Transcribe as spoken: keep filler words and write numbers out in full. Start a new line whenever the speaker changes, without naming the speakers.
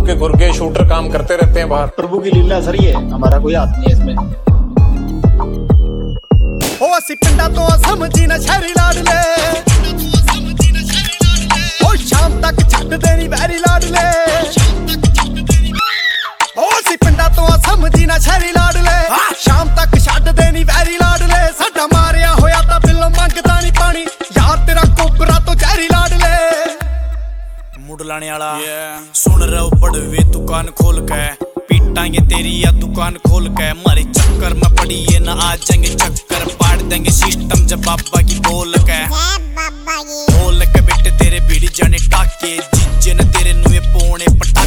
के गुर्गे शूटर काम करते रहते हैं बाहर।
प्रभु की लीला सर, ये हमारा कोई हाथ नहीं है इसमें।
ओ असी पिंडा तो समझी ना शहरी लाडले, ओ शाम तक छट देनी वैरी लाडले। ओ असी पिंडा तो समझी ना शहरी लाडले, शाम तक छट देनी वैरी लाडले। साडा मारिया होया तां बिल्लो मंगदा नहीं पानी, यार तेरा कोबरा तो जहरी लाडले।
मुड़ लाने वाला सुन रहो बड़वे दुकान खोल के, पीटांगे तेरी या दुकान खोल के। मारे चक्कर में पड़ी है ना आ जाएंगे चक्कर, पाड़ देंगे सिस्टम जब बाबा की बोल के। बोल के बेटे तेरे भीड़ जाने टाके, जीजे ने तेरे नुए पौने पटा